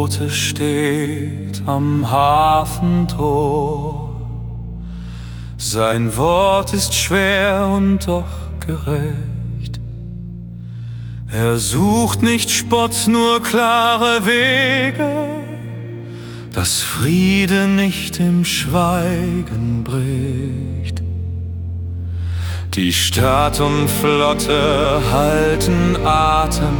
Boote steht am Hafentor. Sein Wort ist schwer und doch gerecht. Er sucht nicht Spott, nur klare Wege, dass Friede nicht im Schweigen bricht. Die Stadt und Flotte halten Atem,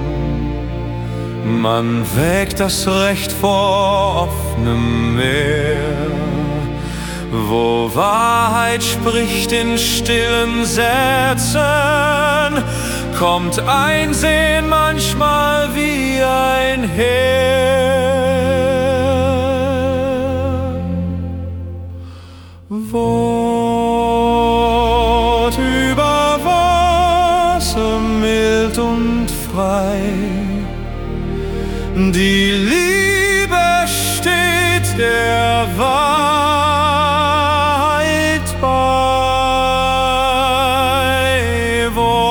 man wägt das Recht vor offenem Meer. Wo Wahrheit spricht in stillen Sätzen, kommt Einsehen manchmal wie ein Heer. Wort über Wasser, mild und frei. Die Liebe steht der Wahrheit bei.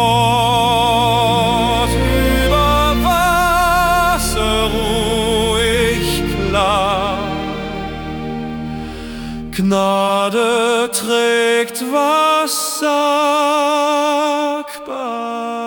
Wort über Wasser, ruhig klar. Gnade trägt, was sagbar.